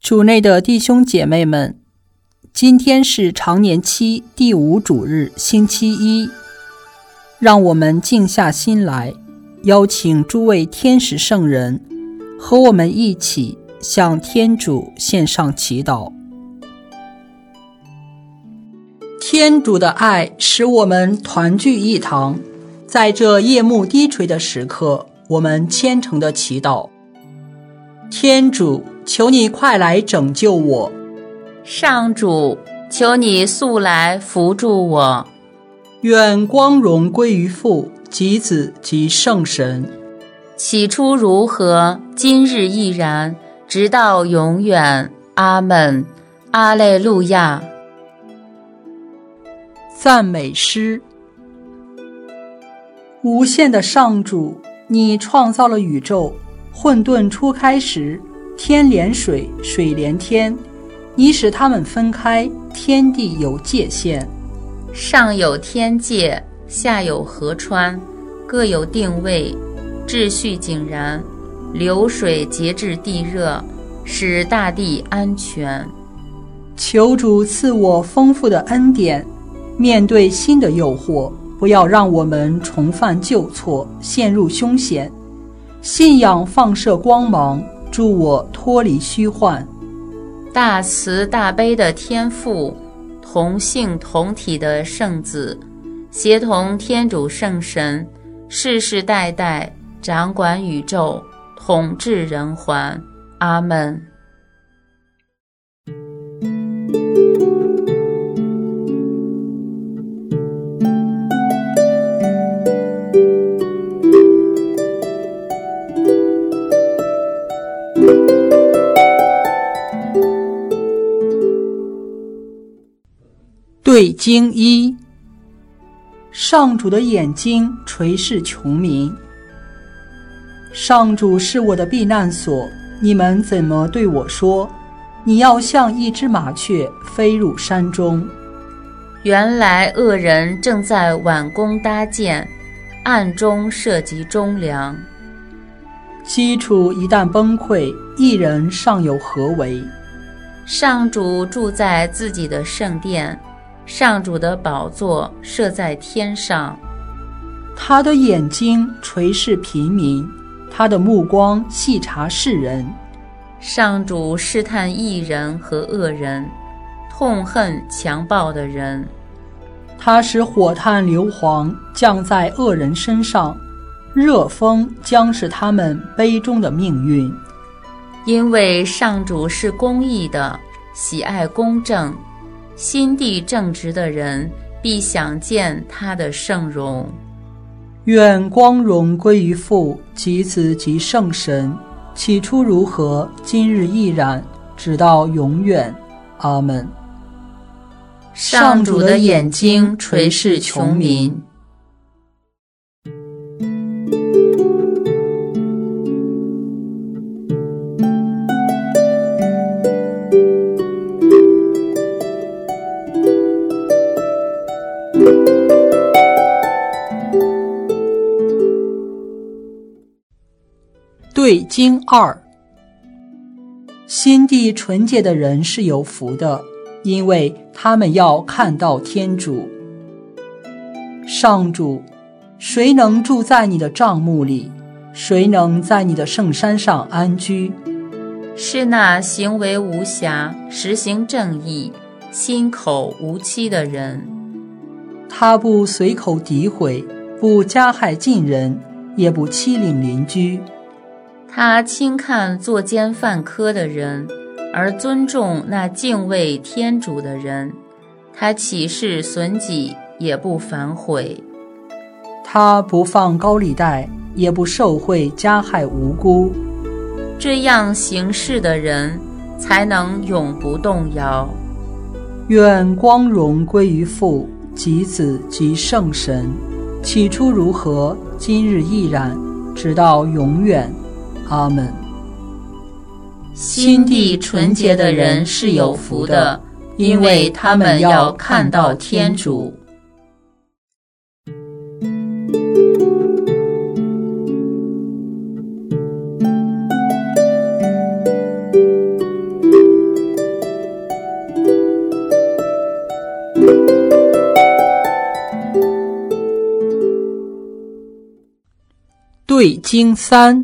主内的弟兄姐妹们，今天是常年期第5主日，星期一。让我们静下心来，邀请诸位天使圣人和我们一起向天主献上祈祷。天主的爱使我们团聚一堂，在这夜幕低垂的时刻，我们虔诚地祈祷。天主，求你快来拯救我。 上主，求你速来扶助我。 愿光荣归于父及子及圣神， 起初如何，今日亦然，直到永远。阿们。阿肋路亚。 赞美诗。无限的上主，你创造了宇宙，混沌初开时，天连水，水连天，你使它们分开，天地有界限。 上有天界，下有河川，各有定位，秩序井然，流水节制地热，使大地安全。 求主赐我丰富的恩典，面对新的诱惑，不要让我们重犯旧错，陷入凶险。信仰放射光芒，助我脱离虚幻。 大慈大悲的天父，同性同体的圣子，协同天主圣神，世世代代掌管宇宙，统治人寰。阿们。 对经一。上主的眼睛垂视穷民。上主是我的避难所，你们怎么对我说？你要像一只麻雀飞入山中。 原来恶人正在挽弓搭箭，暗中设计忠良。 基础一旦崩溃，一人尚有何为？ 上主住在自己的圣殿，上主的宝座设在天上。 他的眼睛垂视平民，他的目光细察世人。 上主试探义人和恶人，痛恨强暴的人。 他使火炭硫磺降在恶人身上，热风将是他们杯中的命运。 因为上主是公义的，喜爱公正，心地正直的人必享见他的圣容。 愿光荣归于父及子及圣神，起初如何，今日亦然，直到永远。阿们。 上主的眼睛垂视穷民。 对经二。心地纯洁的人是有福的，因为他们要看到天主。上主，谁能住在你的帐幕里？谁能在你的圣山上安居？ 是那行为无瑕，实行正义，心口无欺的人。 他不随口诋毁，不加害近人，也不欺凌邻居。 他轻看作奸犯科的人，而尊重那敬畏天主的人。他起誓损己，也不反悔。 他不放高利贷，也不受贿加害无辜。 这样行事的人，才能永不动摇。 愿光荣归于父及子及圣神，起初如何，今日亦然，直到永远。阿们。 心地纯洁的人是有福的，因为他们要看到天主。 对经3，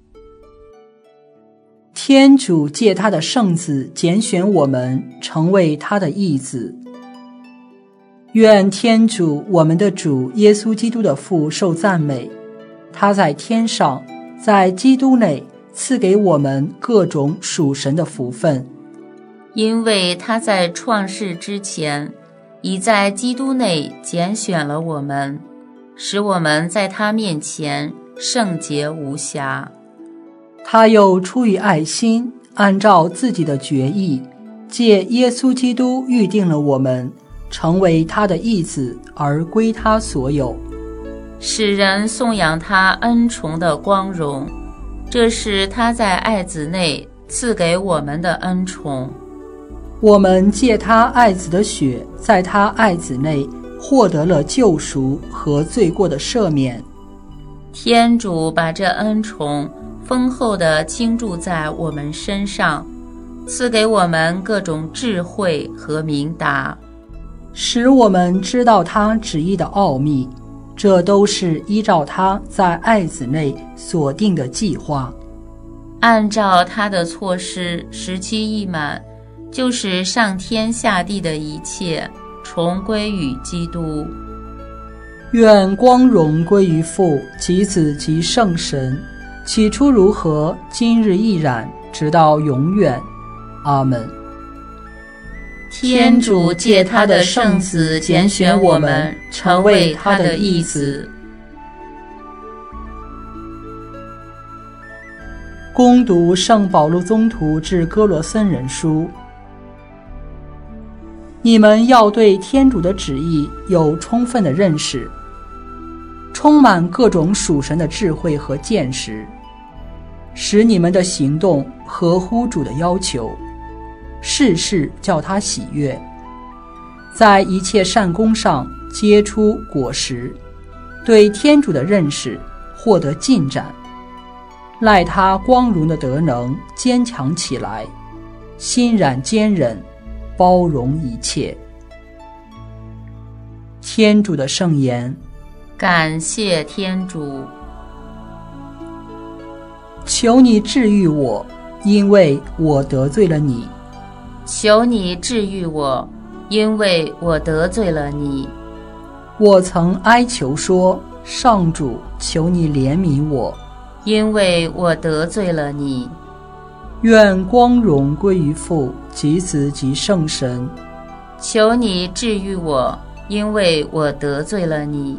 天主借他的圣子拣选我们，成为他的义子。愿天主我们的主耶稣基督的父受赞美，他在天上，在基督内赐给我们各种属神的福分， 因为他在创世之前，已在基督内拣选了我们，使我们在他面前圣洁无瑕。 他又出于爱心，按照自己的决意，借耶稣基督预定了我们，成为他的义子，而归他所有， 使人颂扬他恩宠的光荣，这是他在爱子内赐给我们的恩宠。 我们借他爱子的血，在他爱子内获得了救赎和罪过的赦免。 天主把这恩宠丰厚地倾注在我们身上，赐给我们各种智慧和明达， 使我们知道他旨意的奥秘，这都是依照他在爱子内所定的计划。 按照他的措施，时期一满，就使上天下地的一切重归于基督。 愿光荣归于父及子及圣神，起初如何，今日亦然，直到永远。阿们。 天主借他的圣子拣选我们，成为他的义子。 恭读圣保禄宗徒致哥罗森人书。你们要对天主的旨意有充分的认识，充满各种属神的智慧和见识，使你们的行动合乎主的要求，事事叫他喜悦，在一切善功上结出果实，对天主的认识获得进展，赖他光荣的德能坚强起来，心染坚忍，包容一切。天主的圣言。 感谢天主。 求你治愈我，因为我得罪了你。 求你治愈我，因为我得罪了你。 我曾哀求说，上主，求你怜悯我， 因为我得罪了你。 愿光荣归于父及子及圣神。 求你治愈我，因为我得罪了你。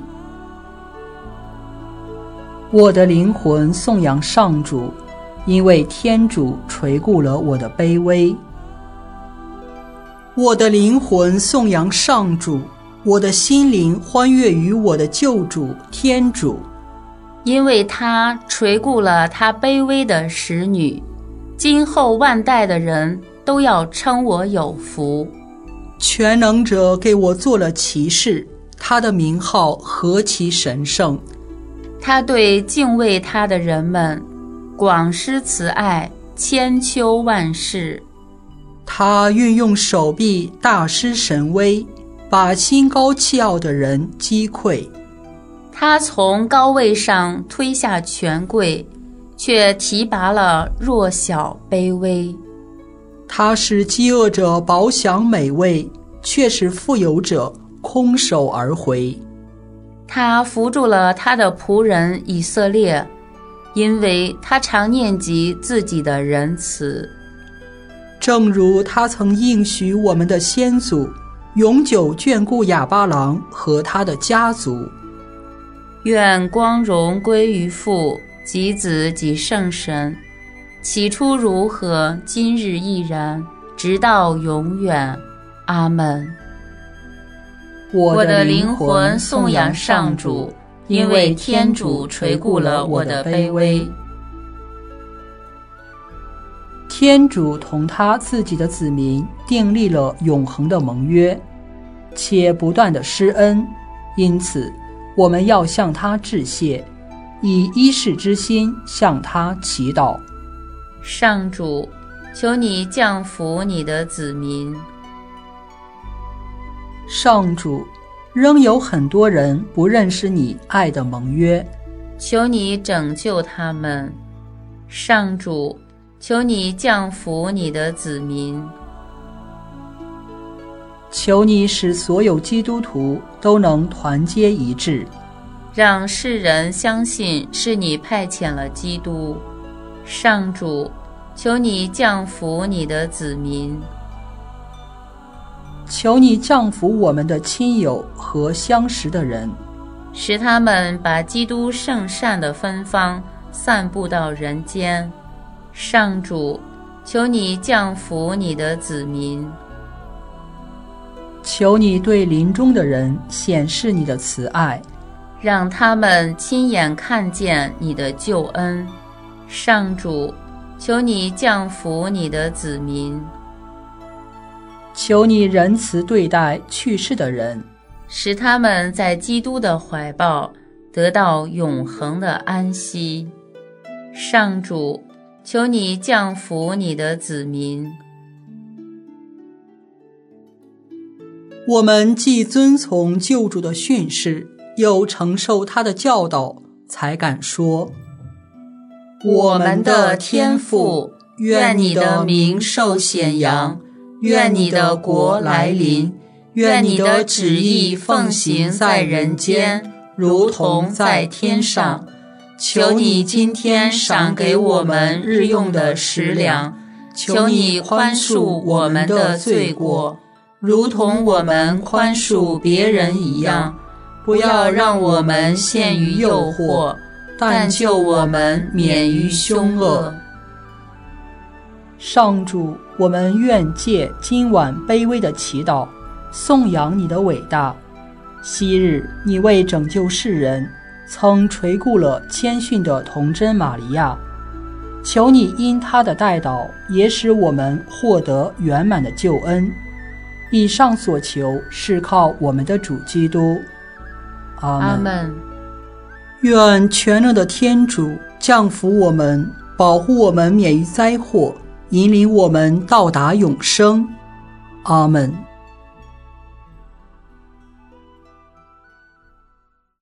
我的灵魂颂扬上主，因为天主垂顾了我的卑微。我的灵魂颂扬上主，我的心灵欢悦于我的救主天主， 因为他垂顾了他卑微的使女，今后万代的人都要称我有福。 全能者给我做了骑士，他的名号何其神圣。 他对敬畏他的人们广施慈爱，千秋万世。 他运用手臂大施神威，把心高气傲的人击溃。 他从高位上推下权贵，却提拔了弱小卑微。 他使饥饿者饱享美味，却使富有者空手而回。 他扶助了他的仆人以色列，因为他常念及自己的仁慈。 正如他曾应许我们的先祖，永久眷顾亚巴郎和他的家族。 愿光荣归于父及子及圣神，起初如何，今日亦然，直到永远。阿们。我的灵魂颂扬上主，因为天主垂顾了我的卑微。 天主同他自己的子民订立了永恒的盟约，且不断的施恩，因此我们要向他致谢，以依世之心向他祈祷。 上主，求你降福你的子民。 上主，仍有很多人不认识你爱的盟约， 求你拯救他们。上主，求你降福你的子民。 求你使所有基督徒都能团结一致， 让世人相信是你派遣了基督。上主，求你降福你的子民。 求你降福我们的亲友和相识的人， 使他们把基督圣善的芬芳散布到人间。上主，求你降福你的子民。 求你对临终的人显示你的慈爱， 让他们亲眼看见你的救恩。上主，求你降福你的子民。 求你仁慈对待去世的人， 使他们在基督的怀抱得到永恒的安息。上主，求你降福你的子民。 我们既遵从救主的训示，又承受他的教导，才敢说： 我们的天父，愿你的名受显扬，愿你的国来临，愿你的旨意奉行在人间，如同在天上。求你今天赏给我们日用的食粮，求你宽恕我们的罪过，如同我们宽恕别人一样，不要让我们陷于诱惑，但救我们免于凶恶。 上主，我们愿借今晚卑微的祈祷，颂扬你的伟大。昔日你为拯救世人，曾垂顾了谦逊的童真玛利亚，求你因她的代祷，也使我们获得圆满的救恩。以上所求是靠我们的主基督。阿们。愿全能的天主降福我们，保护我们免于灾祸，引领我们到达永生。阿们。